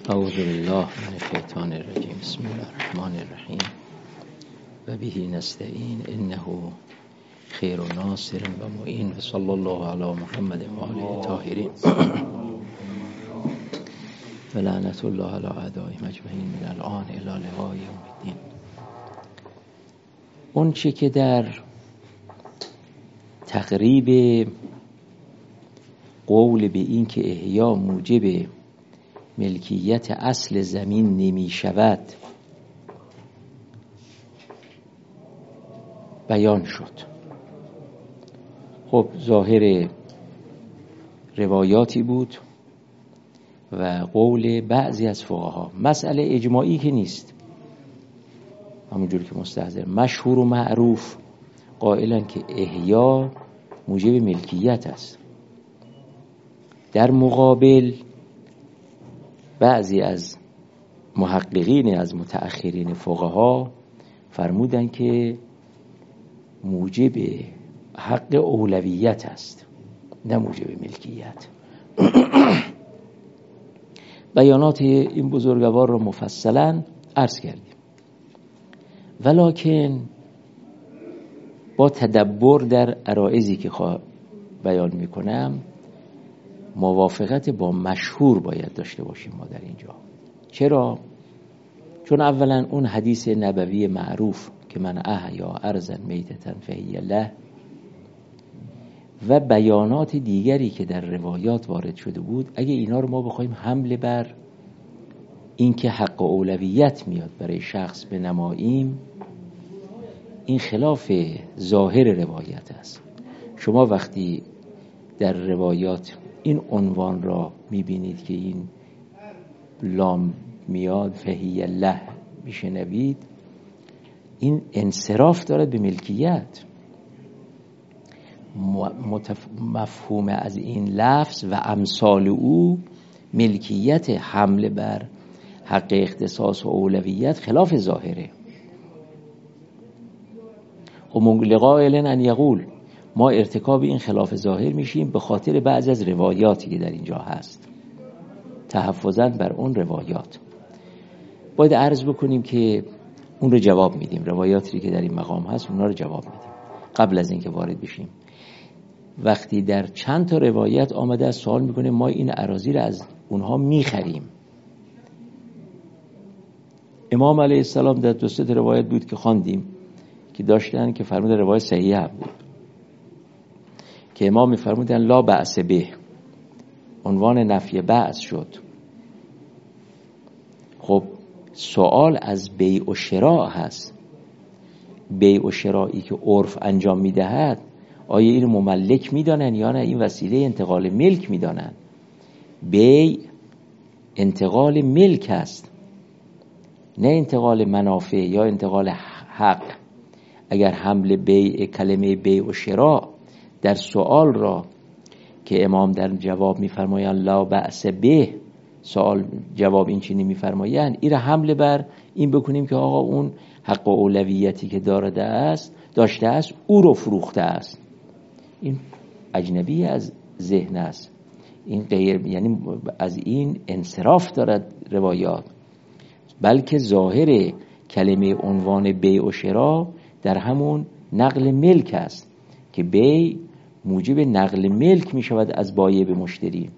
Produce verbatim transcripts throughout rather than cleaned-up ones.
اعوذ بالله من الشیطان الرجیم. بسم الله الرحمن الرحیم و به نستعین انه خیر ناصر و معین و صلی الله علی محمد و آله طاهرین و لعنت الله علی اعدائهم اجمعین من الان الی لقاء یوم الدین. اون چی که در تقریب قول به این که احیا موجب ملکیت اصل زمین نمی شود بیان شد. خب ظاهر روایاتی بود و قول بعضی از فقها، مسئله اجماعی که نیست، همونجور که مستحضر مشهور و معروف قائلن که احیا موجب ملکیت است. در مقابل بعضی از محققین از متأخرین فقها فرمودن که موجب حق اولویت است، نه موجب ملکیت. بیانات این بزرگوار را مفصلا عرض کردیم، ولکن با تدبر در عرائضی که بیان میکنم موافقت با مشهور باید داشته باشیم ما در اینجا. چرا؟ چون اولا اون حدیث نبوی معروف که من احیا ارضا میتة فهی له و بیانات دیگری که در روایات وارد شده بود، اگه اینا رو ما بخوایم حمل بر این که حق اولویت میاد برای شخص بنماییم، این خلاف ظاهر روایت است. شما وقتی در روایات این عنوان را میبینید که این لام میاد فهی له میشنوید، این انصراف دارد به ملکیت. متف... مفهوم از این لفظ و امثال او ملکیت حمل بر حق اختصاص و اولویت خلاف ظاهره. و لقائل ان یقول، ما ارتکاب این خلاف ظاهر میشیم به خاطر بعضی از روایاتی که در اینجا هست، تحفظاً بر اون روایات. باید عرض بکنیم که اون رو جواب میدیم، روایاتی که در این مقام هست اونها رو جواب میدیم. قبل از اینکه وارد بشیم، وقتی در چند تا روایت آمده از سوال میکنه ما این اراضی رو از اونها میخریم. امام علیه السلام در دو سه روایت بود که خواندیم که داشتن که فرمود روایت صحیحه بود که امام میفرمودن لا بأس به، عنوان نفی بأس شد. خب سوال از بیع و شراء هست. بیع و شرایی که عرف انجام میدهد آیا این مملک میدانن یا نه این وسیله انتقال ملک میدانن؟ بیع انتقال ملک است، نه انتقال منافع یا انتقال حق. اگر حمل بیع، کلمه بیع و شراء در سوال را که امام در جواب میفرمایند لا بأس به، سوال جواب این چینی میفرمایند، این را حمله بر این بکنیم که آقا اون حق و اولویتی که دارده است داشته است او رو فروخته است. این اجنبی از ذهن است، این غیر، یعنی از این انصراف دارد روایات. بلکه ظاهر کلمه عنوان بیع و شراء در همون نقل ملک است که بیع موجب نقل ملک می شود از بایع به مشتری.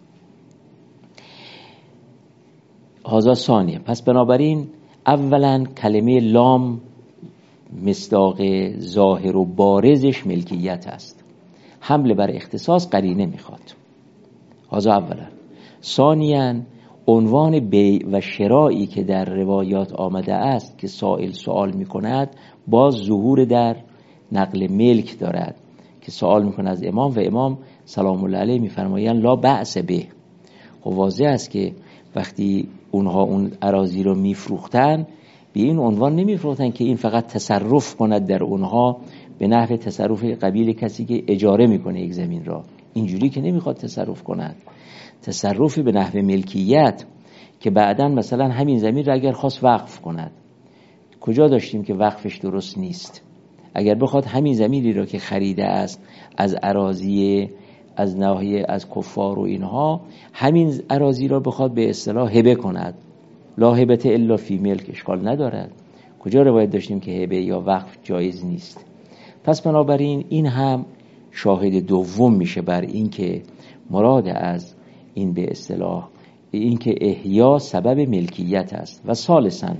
هذا ثانیه. پس بنابراین اولا کلمه لام مصداق ظاهر و بارزش ملکیت است، حمل بر اختصاص قرینه میخواد. هذا اولا. ثانیا عنوان بیع و شرایی که در روایات آمده است که سائل سوال میکند باز ظهور در نقل ملک دارد که سوال میکنه از امام و امام سلام الله علیه میفرمایند لا بأس به. خب واضح است که وقتی اونها اون اراضی رو میفروختن به این عنوان نمیفروختن که این فقط تصرف کند در اونها به نحو تصرف قبیل کسی که اجاره میکنه یک زمین را. اینجوری که نمیخواد تصرف کند، تصرف به نحو ملکیت که بعداً مثلا همین زمین را اگر خواست وقف کند، کجا داشتیم که وقفش درست نیست؟ اگر بخواد همین زمینی را که خریده است از اراضی از ناحیه از کفار و اینها همین اراضی را بخواد به اصطلاح هبه کند، لا هبت الا فی ملک اشکال ندارد. کجا روایت داشتیم که هبه یا وقف جایز نیست؟ پس بنابراین این هم شاهد دوم میشه بر این که مراد از این به اصطلاح این که احیا سبب ملکیت است. و ثالثاً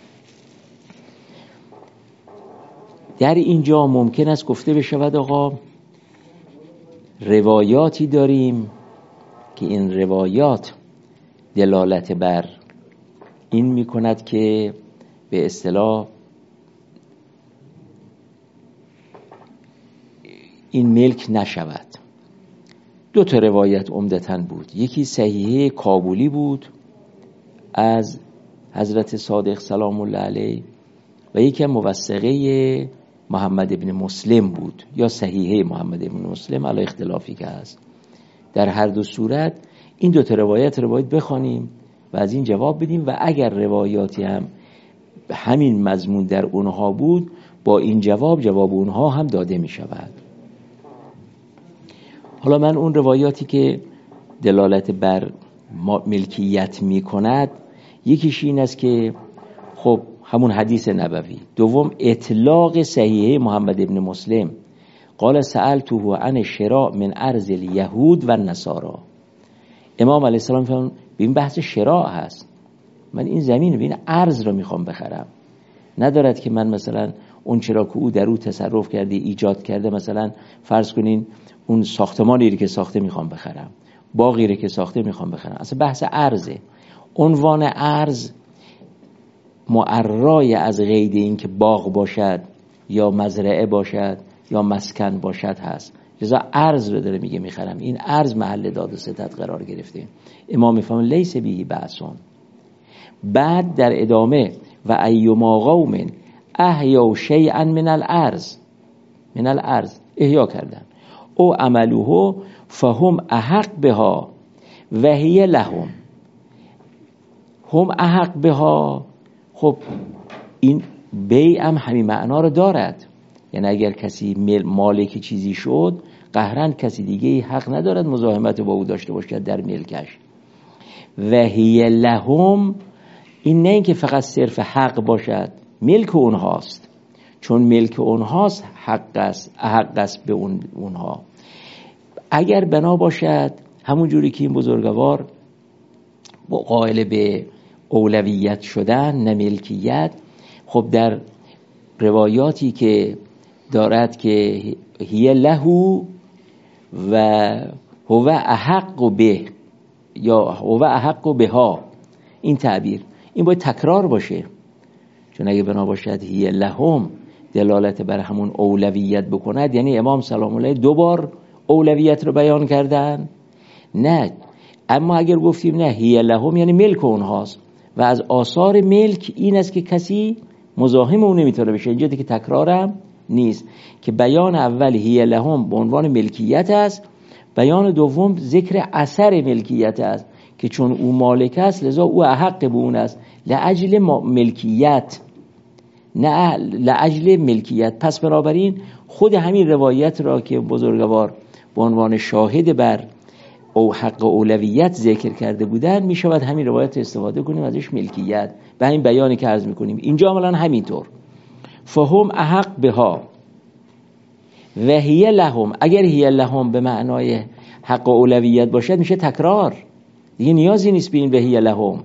در اینجا ممکن است گفته بشود آقا روایاتی داریم که این روایات دلالت بر این میکند که به اصطلاح این ملک نشود. دو تا روایت عمدتاً بود. یکی صحیحه کابولی بود از حضرت صادق سلام الله علیه و یکی موثقه محمد ابن مسلم بود یا صحیحه محمد ابن مسلم، علی اختلافی که هست. در هر دو صورت این دو تا روایت روایت بخوانیم و از این جواب بدیم و اگر روایاتی هم همین مضمون در اونها بود با این جواب جواب اونها هم داده می شود. حالا من اون روایاتی که دلالت بر ملکیت می کند یکیش این است که خب همون حدیث نبوی. دوم اطلاق صحیحه محمد ابن مسلم قال سألته عن شراء من ارض الیهود و النصارا. امام علیه السلام فرمود ببین بحث شراء هست، من این زمین ببین ارض رو میخوام بخرم، ندارد که من مثلا اون چرا که او در او تصرف کرده ایجاد کرده، مثلا فرض کنین اون ساختمانی که ساخته میخوام بخرم، باغی رو که ساخته میخوام بخرم. اصلا بحث ارزه. عنوان ارز معرای از قید این که باغ باشد یا مزرعه باشد یا مسکن باشد هست، لذا ارز رو داره میگه میخرم. این ارز محل داد و ستد قرار گرفته. امام میفهمه لیس بیهی بأسون. بعد در ادامه و ایما قوم احیا شیئا من الارض، من الارض احیا کردن او عملوه فهم احق بها و هی لهم، هم احق بها. خب این بیع هم همین معنا رو دارد، یعنی اگر کسی مالک چیزی شد قهرن کسی دیگه حق ندارد مزاحمت با او داشته باشد در ملکش. و هی لهم این نه اینکه فقط صرف حق باشد، ملک اونهاست، چون ملک اونهاست حق است، حق است به اون اونها. اگر بنا باشد همون جوری که این بزرگوار با قائل به اولویت شدن نه ملکیت، خب در روایاتی که دارد که هی لهو و هو احق به یا هو احق بها، این تعبیر این باید تکرار باشه، چون اگه بنا باشد هی لهم دلالت بر همون اولویت بکند، یعنی امام سلام الله دو بار اولویت رو بیان کردن. نه، اما اگر گفتیم نه هی لهم یعنی ملک اونهاست و از آثار ملک این است که کسی مزاحم اون نمیتونه بشه. اینجا دیگه تکرارم نیست که بیان اول هی لهم به عنوان ملکیت است، بیان دوم ذکر اثر ملکیت است که چون او مالک است لذا او احق به اون است لاجل ملکیت، نه لاجل ملکیت. پس بنابراین خود همین روایت را که بزرگوار به عنوان شاهد بر او حق اولویت ذکر کرده بودن می شود همین روایت استفاده کنیم ازش ملکیت به همین بیانی که عرض میکنیم. اینجا عملا همینطور فهم احق بها و هی لهم، اگر هی لهم به معنای حق اولویت باشد میشه تکرار، دیگه نیازی نیست به این و هی لهم.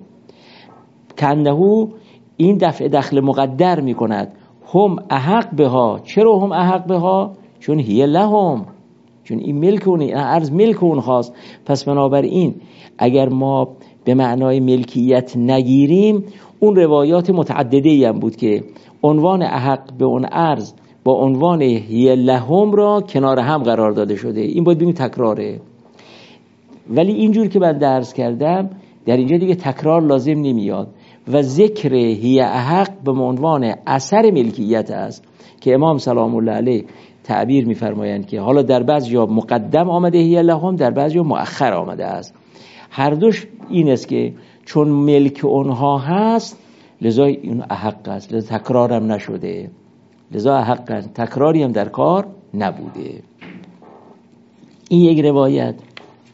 کنهو این دفع دخل مقدر میکند هم احق بها. چرا هم احق بها؟ چون هی لهم، چون این ملک اونه، این ارز ملک اون خواست. پس بنابراین اگر ما به معنای ملکیت نگیریم اون روایات متعدده هم بود که عنوان احق به اون ارز با عنوان هی لهم را کنار هم قرار داده شده. این باید ببینید تکراره، ولی اینجور که من درس کردم در اینجا دیگه تکرار لازم نمیاد و ذکر هی احق به عنوان اثر ملکیت است که امام سلام الله علیه تعبیر می‌فرمایند که حالا در بعضی جا مقدم آمده هی لهم، در بعضی جا مؤخر آمده است. هر دوش این است که چون ملک اونها هست لذا این احق است، لذا تکرار هم نشده، لذا احق است، تکراری هم در کار نبوده. این یک روایت.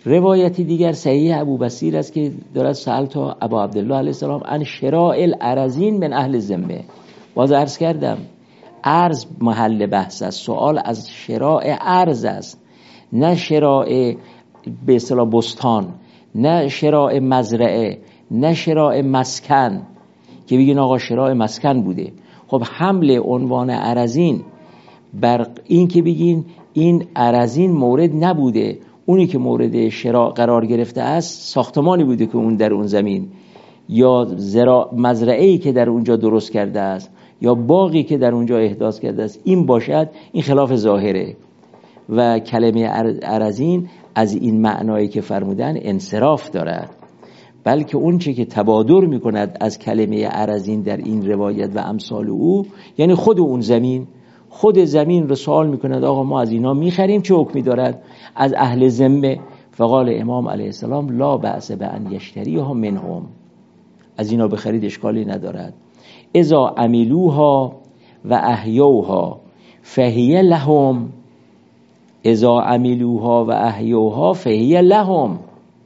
روایتی دیگر صحیح ابو بصیر است که دارد سألت ابا عبدالله علیه السلام عن شراء الارزین من اهل ذمه. باز عرض کردم ارز محل بحث است، سوال از شراء ارز است، نه شراء به اصطلاح بستان، نه شراء مزرعه، نه شراء مسکن که بگین آقا شراء مسکن بوده. خب حمل عنوان ارزین بر این که بگین این ارزین مورد نبوده، اونی که مورد شراء قرار گرفته است ساختمانی بوده که اون در اون زمین، یا زراع مزرعه‌ای که در اونجا درست کرده است، یا باغی که در اونجا احداث کرده است، این باشد، این خلاف ظاهره و کلمه ارزین از این معنایی که فرمودن انصراف دارد. بلکه اون چه که تبادر میکند از کلمه ارزین در این روایت و امثال او، یعنی خود اون زمین، خود زمین رو سوال میکند آقا ما از اینا میخریم چه حکمی دارد؟ از اهل ذمه. فقال امام علیه السلام لا بأس بأن یشتریها منهم، از اینا بخرید اشکالی ندارد. اذا عملوها و احیوها فهی لهم، اذا عملوها و احیوها فهی لهم.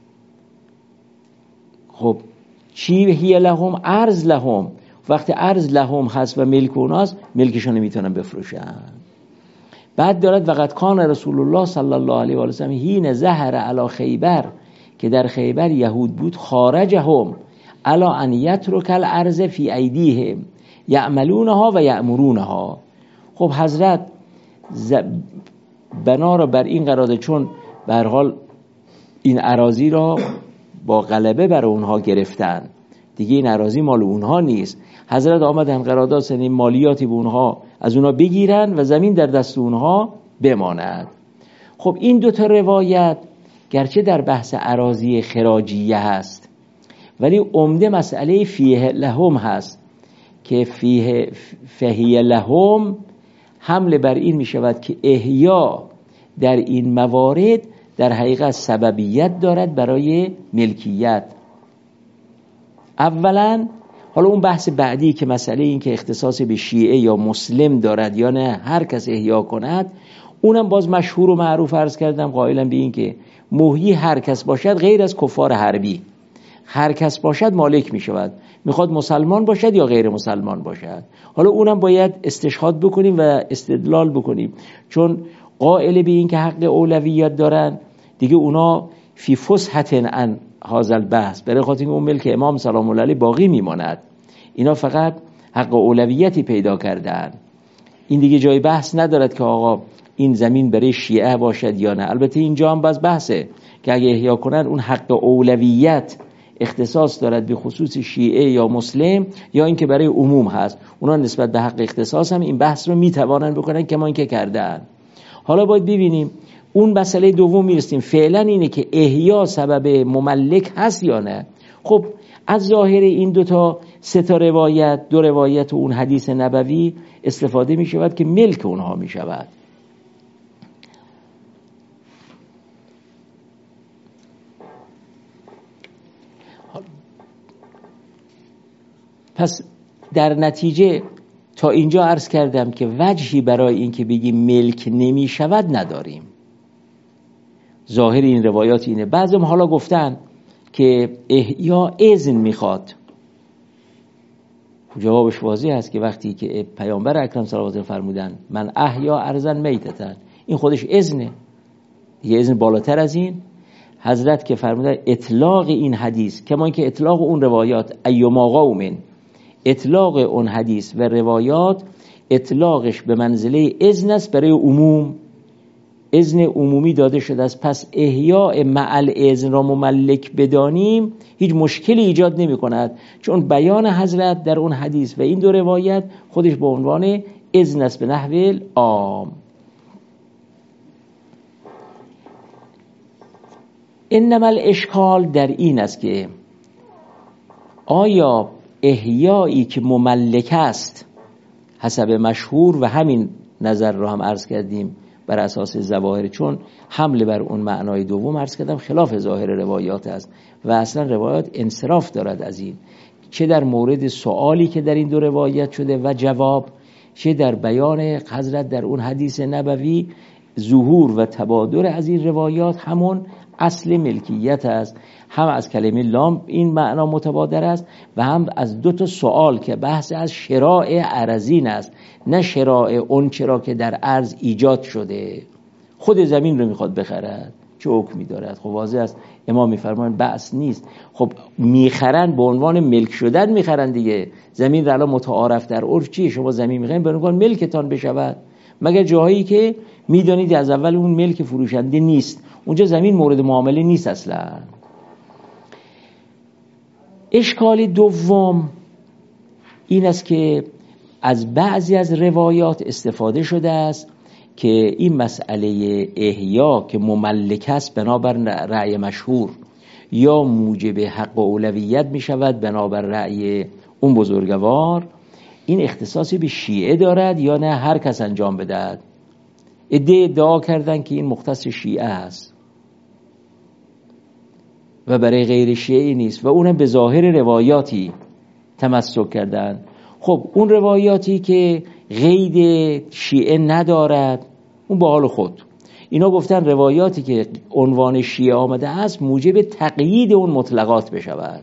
خب چی هی لهم؟ ارز لهم. وقتی ارز لهم هست و ملک اوناست، ملکشون میتونن بفروشن. بعد دارد وقت کان رسول الله صلی الله علیه و آله و سلم حین ظهر علی خیبر، که در خیبر یهود بود، خارجهم علی ان یترک الارض فی ایدیهم یعملونها و یأمرونها. خب حضرت ز... بنا را بر این قرار، چون به هر حال این اراضی را با غلبه بر اونها گرفتن دیگه، این اراضی مال اونها نیست، حضرت آمدن قرارداد سنی مالیاتی به اونها از اونها بگیرن و زمین در دست اونها بماند. خب این دو تا روایت گرچه در بحث اراضی خراجیه هست، ولی عمده مسئله فیه لهم هست که فیه فهی لهم حمل بر این می شود که احیا در این موارد در حقیقت سببیت دارد برای ملکیت. اولا حالا اون بحث بعدی که مسئله این که اختصاص به شیعه یا مسلم دارد یا نه هر کس احیا کند، اونم باز مشهور و معروف عرض کردم، قائلم به این که محیی هر کس باشد غیر از کفار حربی، هر کس باشد مالک می شود، میخواد مسلمان باشد یا غیر مسلمان باشد. حالا اونم باید استشهاد بکنیم و استدلال بکنیم، چون قائل به این که حق اولویت دارن دیگه اونا فی فسحت عن هذا البحث، برای خاطر اون ملک امام سلام الله علیه باقی میماند، اینا فقط حق اولویتی پیدا کردن، این دیگه جای بحث ندارد که آقا این زمین برای شیعه باشد یا نه. البته اینجا هم باز بحثه که اگه احیا کنن اون حق اولویت اختصاص دارد به خصوص شیعه یا مسلم یا اینکه برای عموم هست، اونا نسبت به حق اختصاص هم این بحث رو میتوانن بکنن که ما این که کردن. حالا باید ببینیم اون مسئله دوم میرسیم، فعلا اینه که احیا سبب مملک هست یا نه. خب از ظاهر این دو تا سه تا روایت، دو روایت و اون حدیث نبوی استفاده می شود که ملک اونها می شود. پس در نتیجه تا اینجا عرض کردم که وجهی برای این که بگیم ملک نمی شود نداریم. ظاهر این روایات اینه. بعضیم حالا گفتن که احیا اذن میخواد. جوابش واضح است که وقتی که پیامبر اکرم صلی الله علیه و فرمودن من احیا ارضا میتتن، این خودش اذنه، یه اذن بالاتر از این. حضرت که فرمودن اطلاق این حدیث کما اینکه اطلاق اون روایات ایما قوم، اطلاق اون حدیث و روایات اطلاقش به منزله اذن است برای عموم، اذن عمومی داده شده است. پس احیاء مع الاذن را مملک بدانیم هیچ مشکلی ایجاد نمی کند، چون بیان حضرت در اون حدیث و این دو روایت خودش به عنوان اذن است به نحو عام. انما الاشکال در این است که آیا احیایی که مملک است حسب مشهور و همین نظر رو هم عرض کردیم بر اساس ظواهر، چون حمله بر اون معنای دوم عرض کردم خلاف ظاهر روایات است و اصلا روایات انصراف دارد از این، چه در مورد سوالی که در این دو روایت شده و جواب، چه در بیان حضرت در اون حدیث نبوی. ظهور و تبادر از این روایات همون اصل ملکیت است، هم از کلمه لام این معنا متبادر است و هم از دو تا سوال که بحث از شراء ارزین است، نه شراء اون چرا که در ارز ایجاد شده. خود زمین رو میخواد بخرد چه حکمی دارد؟ خب واضح است امام میفرمایند بحث نیست. خب میخرن به عنوان ملک شدن میخرن دیگه. زمین را الان متعارف در عرف چیه؟ شما زمین میخواین به عنوان ملکتان بشود، مگر جاهایی که میدونید از اول اون ملک فروشنده نیست، اونجا زمین مورد معامله نیست اصلا. اشکال دوم این است که از بعضی از روایات استفاده شده است که این مسئله احیا که مملک است بنابر رأی مشهور یا موجب حق و اولویت می شود بنابر رأی اون بزرگوار، این اختصاصی به شیعه دارد یا نه هر کس انجام بدهد. ادعا ادعا کردن که این مختص شیعه است و برای غیر شیعه نیست و اونم به ظاهر روایاتی تمسک کردن. خب اون روایاتی که قید شیعه ندارد اون با حال خود، اینا گفتن روایاتی که عنوان شیعه آمده است موجب تقیید اون مطلقات بشود.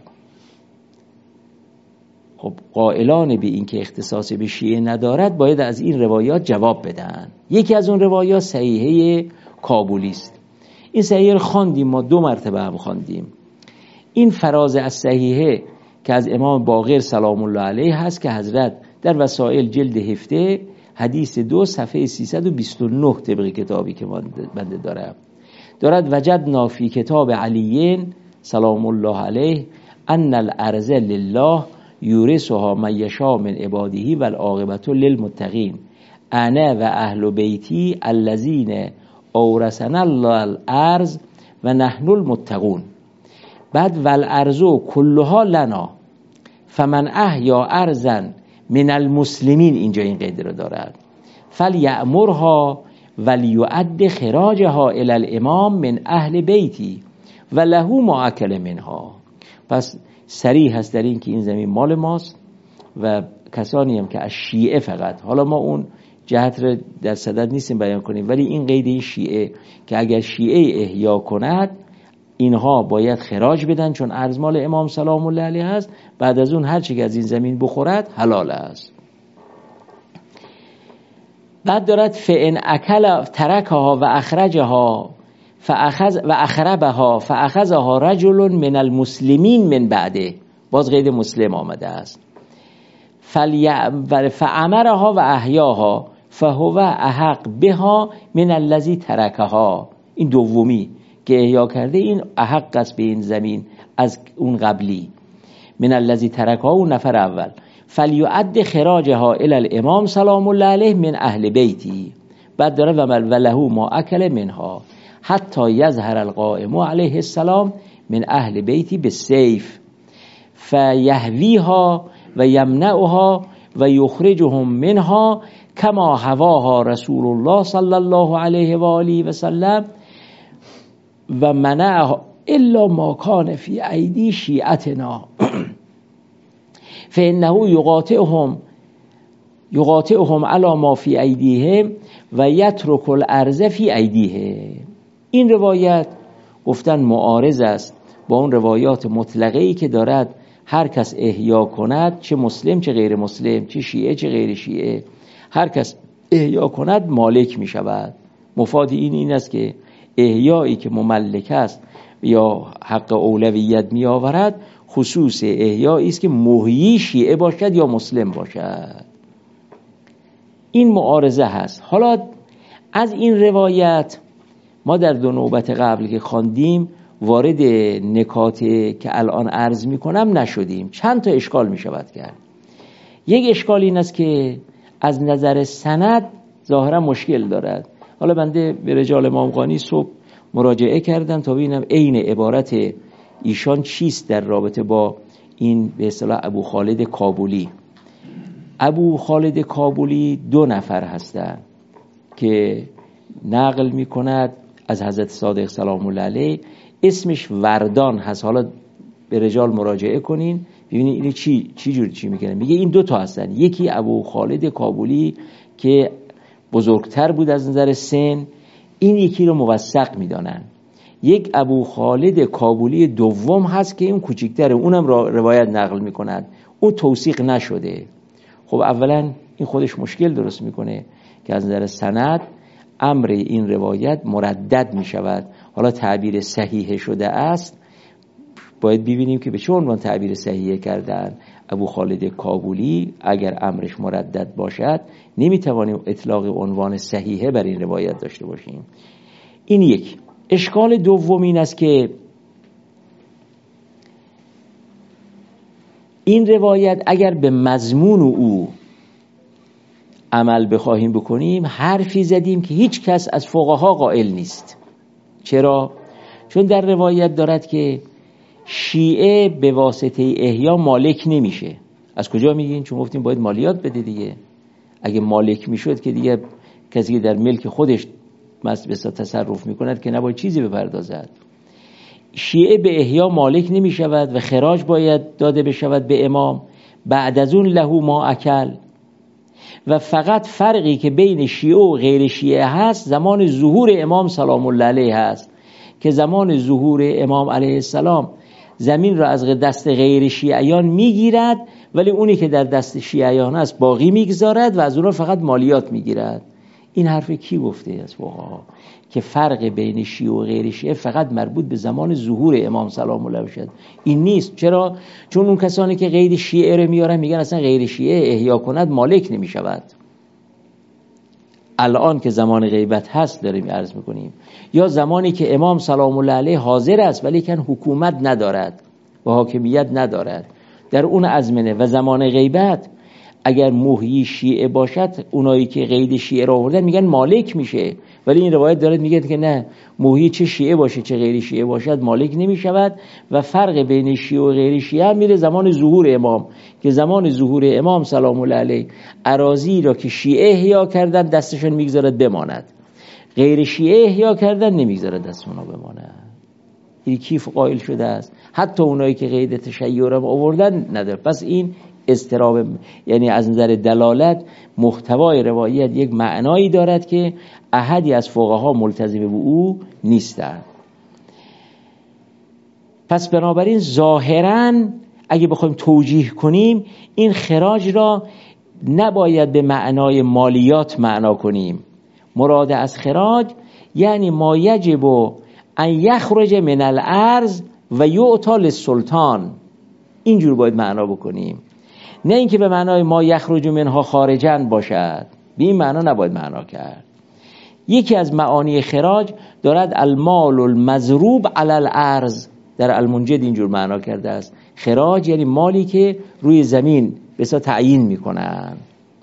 خب قائلان به این که اختصاص به شیعه ندارد باید از این روایات جواب بدن. یکی از اون روایات صحیحه کابولی است. این صحیحه رو خواندیم، ما دو مرتبه هم خواندیم. این فراز از صحیحه که از امام باقر سلام الله علیه هست که حضرت در وسائل جلد هفته حدیث دو صفحه سیصد و بیست و نه طبق کتابی که بنده دارم دارد وجدنا فی کتاب علیین سلام الله علیه ان الارض لله یورثها من یشاء من عباده والعاقبة للمتقین انا و اهل بیتی الذین اورثنا الله الارض و نحن المتقون. بعد والارض کلها لنا فمن احیا ارضا من المسلمین، اینجا این قید رو دارد، فلیأمرها ولیؤد خراجها الی الامام من اهل بیتی و له ما اکل منها. پس صریح هست در این که این زمین مال ماست و کسانی هم که از شیعه فقط، حالا ما اون جهت رو در صدد نیستیم بیان کنیم، ولی این قید شیعه که اگر شیعه احیا کند اینها باید خراج بدن چون ارز مال امام سلام الله علیه است، بعد از اون هر چی که از این زمین بخورد حلال است. بعد دارد فإن اکل ترکها و اخرجها فاخذ و اخربها فاخذها رجل من المسلمین من بعده، باز قید مسلم آمده است، فامرها و احیاها فهو احق بها من الذی ترکها. این دومی که احیا کرده این احق است به این زمین از اون قبلی. من الذی ترکها اون نفر اول. فلیؤد خراجها الی الامام سلام الله علیه من اهل بیتی. بعد داره و له ما اکل منها حتی یظهر القائم علیه السلام من اهل بیتی بالسیف فیهویها و یمنعها و یخرجهم منها کما هواها رسول الله صلی الله علیه و آله و سلم و منعها الا ما کان فی ایدی شیعتنا فانه یقاطعهم یقاطعهم علی ما فی ایدیهم و یترک الارض فی ایدیهم. این روایت گفتن معارض است با اون روایات مطلقه‌ای که دارد هر کس احیا کند، چه مسلم چه غیر مسلم، چه شیعه چه غیر شیعه، هر کس احیا کند مالک می شود. مفاد این این است که احیایی که مملک است یا حق اولویت می آورد خصوص احیایی است که محیی شیعه باشد یا مسلم باشد. این معارضه هست. حالا از این روایت ما در دو نوبت قبل که خواندیم وارد نکات که الان عرض می کنم نشدیم. چند تا اشکال می شود کرد. یک اشکال این است که از نظر سند ظاهرا مشکل دارد. حالا بنده به رجال امام قانی صبح مراجعه کردم تا ببینم عین عبارت ایشان چیست در رابطه با این به اصطلاح ابو خالد کابلی. ابو خالد کابلی دو نفر هستند که نقل می کند از حضرت صادق سلام الله علیه. اسمش وردان هست. حالا به رجال مراجعه کنین ببینید این چی چی جور چی میگه. میگه این دو تا هستن، یکی ابو خالد کابلی که بزرگتر بود از نظر سن، این یکی رو موثق میدانن، یک ابو خالد کابولی دوم هست که اون کوچیک‌تره، اونم روایت نقل میکنند، اون توثیق نشده. خب اولا این خودش مشکل درست میکنه که از نظر سند امر این روایت مردد میشود. حالا تعبیر صحیح شده است، باید ببینیم که به چه عنوان تعبیر صحیح کردن. ابو خالد کابولی اگر امرش مردد باشد نمیتوانیم اطلاق عنوان صحیحه بر این روایت داشته باشیم. این یک. اشکال دوم این است که این روایت اگر به مضمون او عمل بخواهیم بکنیم، حرفی زدیم که هیچ کس از فقها قائل نیست. چرا؟ چون در روایت دارد که شیعه به واسطه احیا مالک نمیشه. از کجا میگین؟ چون گفتیم باید مالیات بده دیگه. اگه مالک میشد که دیگه کسی که در ملک خودش مثلا تصرف میکند که نباید چیزی بپردازد. شیعه به احیا مالک نمیشود و خراج باید داده بشود به امام. بعد از اون لهو ما اکل. و فقط فرقی که بین شیعه و غیر شیعه هست زمان ظهور امام سلام الله علیه هست، که زمان ظهور امام علیه السلام زمین را از دست غیر شیعیان میگیرد، ولی اونی که در دست شیعیان است باقی میگذارد و از اونها فقط مالیات میگیرد. این حرف کی گفته از فقها که فرق بین شیعه و غیر شیعه فقط مربوط به زمان ظهور امام سلام الله باشد؟ این نیست. چرا؟ چون اون کسانی که غیر شیعه رو میارن میگن اصلا غیر شیعه احیا کند مالک نمیشود. الان که زمان غیبت هست داریم عرض میکنیم، یا زمانی که امام سلام الله علیه حاضر است ولی کن حکومت ندارد و حاکمیت ندارد، در اون ازمنه و زمان غیبت اگر محیی شیعه باشد، اونایی که قید شیعه را آوردن میگن مالک میشه. ولی این روایت داره میگه که نه، محیی چه شیعه باشه چه غیر شیعه باشد مالک نمیشود. و فرق بین شیعه و غیر شیعه هم میره زمان ظهور امام، که زمان ظهور امام سلام الله علیه اراضی را که شیعه احیا کردن دستشون میگذارد بماند، غیر شیعه احیا کردن نمیگذارد دست اونا بماند. این کیف قائل شده است. حتی اونایی که قید تشیع را آوردن نداره. پس این استراب، یعنی از نظر دلالت محتوای روایت یک معنایی دارد که احدی از فقها ملتزم به او نیستند. پس بنابراین ظاهراً اگه بخوایم توجیه کنیم این خراج را نباید به معنای مالیات معنا کنیم. مراد از خراج یعنی ما یجب ان یخرج من الارض و یعطی للسلطان، اینجور باید معنا بکنیم، نه اینکه به معنای ما یخرج منها خارجاً باشد. به این معنا نباید معنا کرد. یکی از معانی خراج دارد المال المضروب علی الارض، در المنجد اینجور معنا کرده است. خراج یعنی مالی که روی زمین بسا تعیین میکنن.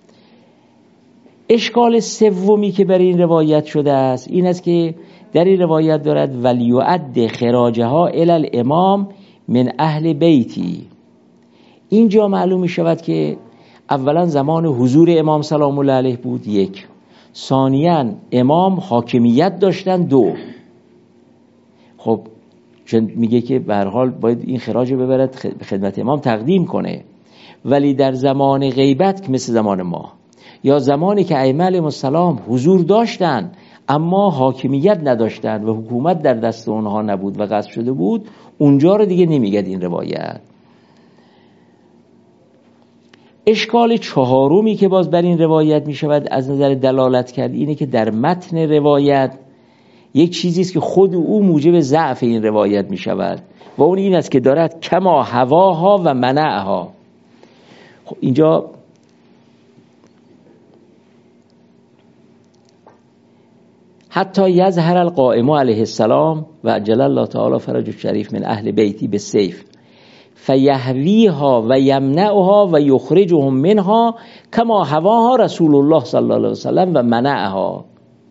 اشکال سومی که برای این روایت شده است این است که در این روایت دارد ولیعد خراجها الی الامام من اهل بیتی. اینجا معلوم می شود که اولا زمان حضور امام سلام الله علیه بود، یک. ثانیاً امام حاکمیت داشتن، دو. خب چون میگه که به هر حال باید این خراج ببرد خدمت امام تقدیم کنه. ولی در زمان غیبت که مثل زمان ما، یا زمانی که ائمه علیهم السلام حضور داشتن اما حاکمیت نداشتن و حکومت در دست اونها نبود و غصب شده بود، اونجا رو دیگه نمیگد این روایت. اشکال چهارمی که باز بر این روایت می شود از نظر دلالت کرد اینه که در متن روایت یک چیزی است که خود او موجب ضعف این روایت می شود و اون این است که دارد کما هواها و منعها. خب اینجا حتی یظهر القائم علیه السلام و عجل الله تعالی فرج الشریف من اهل بیتی بالسیف فیهویها و یمنعها و یخرجهم منها کما هواها رسول الله صلی الله علیه وسلم و منعها.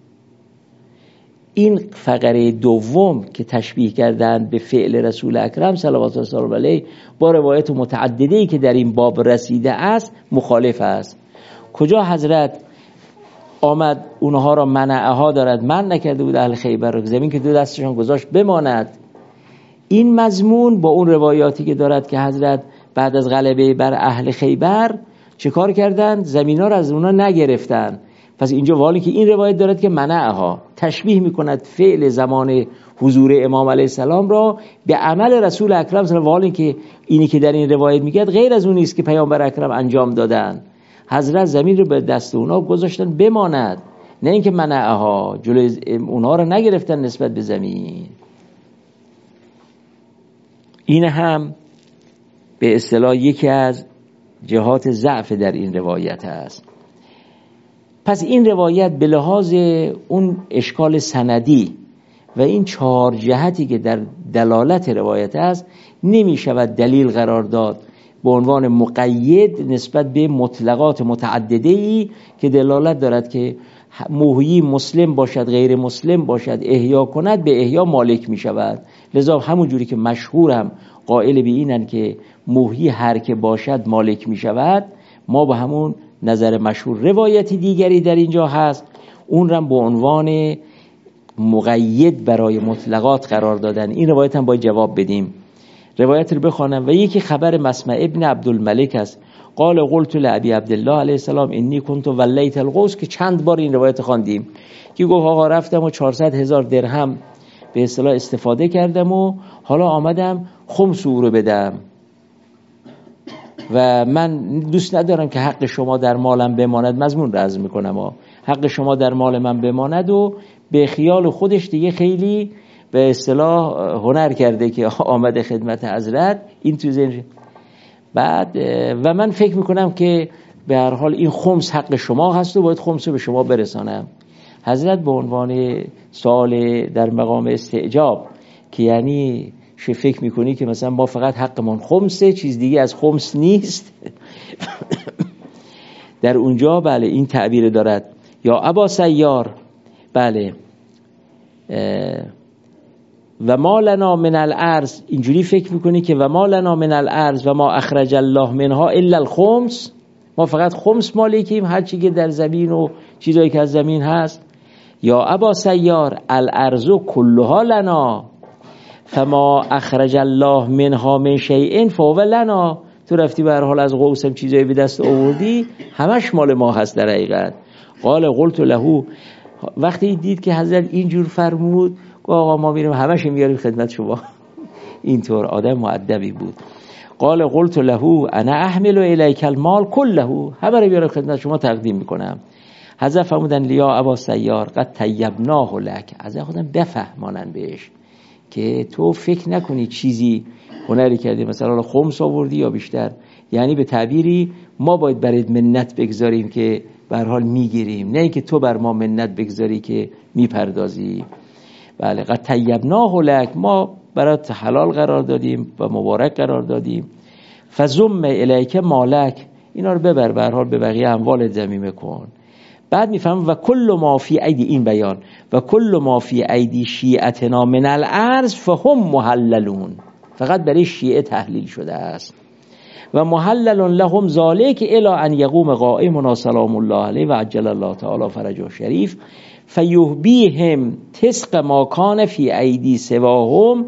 این فقره دوم که تشبیه کردند به فعل رسول اکرم صلوات الله علیه با روایت متعدده‌ای که در این باب رسیده است مخالف است. کجا حضرت آمد اونها را منعها دارد، منع نکرده بود اهل خیبر را زمین که دو دستشان گذاشت بماند. این مضمون با اون روایاتی که دارد که حضرت بعد از غلبه بر اهل خیبر چه کار کردن؟ زمینا را از اونا نگرفتن. پس اینجا والی که این روایت دارد که منعها تشبیه میکند فعل زمان حضور امام علیه السلام را به عمل رسول اکرم صلی الله علیه و آله که اینی که در این روایت میگه غیر از اونی است که پیامبر اکرم انجام دادن. حضرت زمین رو به دست اونا گذاشتن بماند، نه اینکه منعها، جلوی اونها رو نگرفتن نسبت به زمین. این هم به اصطلاح یکی از جهات ضعف در این روایت است. پس این روایت به لحاظ اون اشکال سندی و این چهار جهتی که در دلالت روایت است نمی شود دلیل قرار داد به عنوان مقید نسبت به مطلقات متعدده‌ای که دلالت دارد که محیی مسلم باشد غیر مسلم باشد احیا کند به احیا مالک می شود. لذا همون جوری که مشهور هم قائل به اینن که محیی هر که باشد مالک می شود، ما با همون نظر مشهور روایتی دیگری در اینجا هست، اون را به عنوان مقید برای مطلقات قرار دادن. این روایت هم باید جواب بدیم. روایت رو بخوانم و یکی خبر مسمع ابن عبدالملک است. قال قلت لابی عبدالله علیه السلام انی کنت ولیت القوس، که چند بار این روایت خواندیم که گفت آقا رفتم و چهارصد هزار درهم به اصطلاح استفاده کردم و حالا آمدم خمس او رو بدم و من دوست ندارم که حق شما در مالم بماند. مضمون رز میکنم ها. حق شما در مال من بماند و به خیال خودش دیگه خیلی به اصطلاح هنر کرده که آمده خدمت حضرت. این تو ذهن بعد و من فکر میکنم که به هر حال این خمس حق شما هست و باید خمس رو به شما برسانم. حضرت به عنوان سوال در مقام استعجاب که یعنی چه فکر میکنی که مثلا ما فقط حقمون خمسه چیز دیگه از خمس نیست در اونجا بله این تعبیر دارد. یا ابا سیار بله و ما لنا من الارض، اینجوری فکر میکنی که و ما لنا من الارض و ما اخرج الله منها الا الخمس، ما فقط خمس مالکیم هر چی که در زمین و چیزایی که از زمین هست. یا ابا سیار الارض کلها لنا فما اخرج الله منها من شیء فهو لنا، تو رفتی به هر حال از قوسم چیزایی به دست آوردی همش مال ما هست در حقیقت. قال قلت له، وقتی دید که حضرت اینجور فرمود گفت آقا ما میریم همش میاریم خدمت شما. اینطور آدم مؤدبی بود. قال قلت له انا احمل الیک المال كله، همه رو بیارم خدمت شما تقدیم میکنم. حضرت فرمودن لیا ابا سیار قد طیبناه لک، حضرت خودم بفهمانن بهش که تو فکر نکنی چیزی هنری کردی مثلا خمس آوردی یا بیشتر، یعنی به تعبیری ما باید برات منت بگذاریم که به هر حال میگیریم، نه اینکه تو بر ما منت بگذاری که میپردازی. بله قد طیبناه لک، ما برات حلال قرار دادیم و مبارک قرار دادیم. فزم الیک مالک، اینا رو ببر به هر حال به بقیه اموالت ضمیمه کن. بعد میفهم و کل ما فی ایدی، این بیان و کل ما فی ایدی شیعتنا من الارض فهم محللون، فقط برای شیعه تحلیل شده است. و محلل لهم ذالک الی ان یقوم قائمنا سلام الله علیه و عجل الله تعالی فرجه شریف فیهبیهم تسق ما کان فی ایدی سواهم،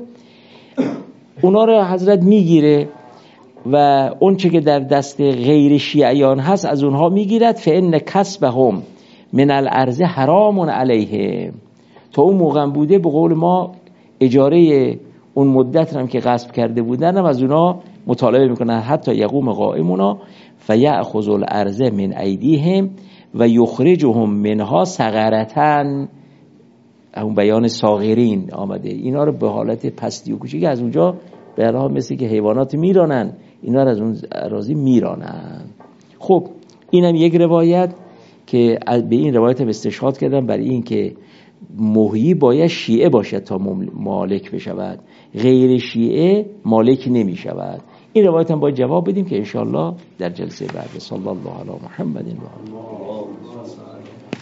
اونا رو حضرت میگیره و اون چه که در دست غیر شیعیان هست از اونها میگیرد. فان کسبهم من الارض حرام علیهم، تا اون موقع بوده به قول ما اجاره اون مدت هم که غصب کرده بودن هم از اونها مطالبه میکنن حتی یقوم قائمونا فیأخذ الارض من ایدیهم و یخرجهم منها صغرتن، اون بیان صاغرین آمده، اینا رو به حالت پستی و کوچیک از اونجا به راه مثل که حیوانات میرانن اینا رو از اون اراضی میرانن. خب اینم یک روایت که به این روایت هم استشهاد کردم برای این که محیی باید شیعه باشد تا مالک بشود، غیر شیعه مالک نمی شود. این روایت هم باید جواب بدیم که انشاءالله در جلسه بعد. صلی الله علی محمد و آله.